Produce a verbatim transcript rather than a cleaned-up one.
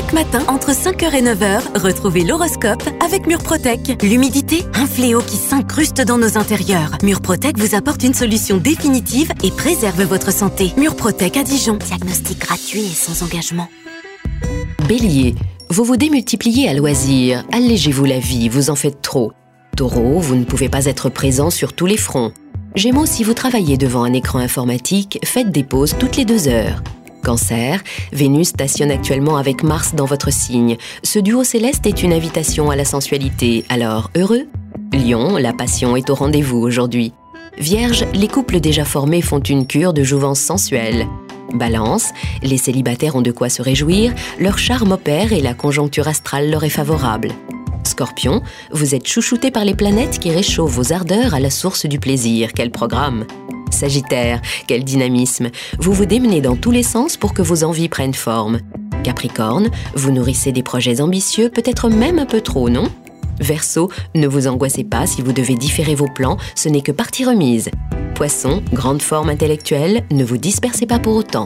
Chaque matin, entre cinq heures et neuf heures, retrouvez l'horoscope avec Murprotec. L'humidité, un fléau qui s'incruste dans nos intérieurs. Murprotec vous apporte une solution définitive et préserve votre santé. Murprotec à Dijon. Diagnostic gratuit et sans engagement. Bélier, vous vous démultipliez à loisir. Allégez-vous la vie, vous en faites trop. Taureau, vous ne pouvez pas être présent sur tous les fronts. Gémeaux, si vous travaillez devant un écran informatique, faites des pauses toutes les deux heures. Cancer, Vénus stationne actuellement avec Mars dans votre signe. Ce duo céleste est une invitation à la sensualité, alors heureux? Lion, la passion est au rendez-vous aujourd'hui. Vierge, les couples déjà formés font une cure de jouvence sensuelle. Balance, les célibataires ont de quoi se réjouir, leur charme opère et la conjoncture astrale leur est favorable. Scorpion, vous êtes chouchouté par les planètes qui réchauffent vos ardeurs à la source du plaisir. Quel programme! Sagittaire, quel dynamisme! Vous vous démenez dans tous les sens pour que vos envies prennent forme. Capricorne, vous nourrissez des projets ambitieux, peut-être même un peu trop, non? Verseau, ne vous angoissez pas si vous devez différer vos plans, ce n'est que partie remise. Poisson, grande forme intellectuelle, ne vous dispersez pas pour autant.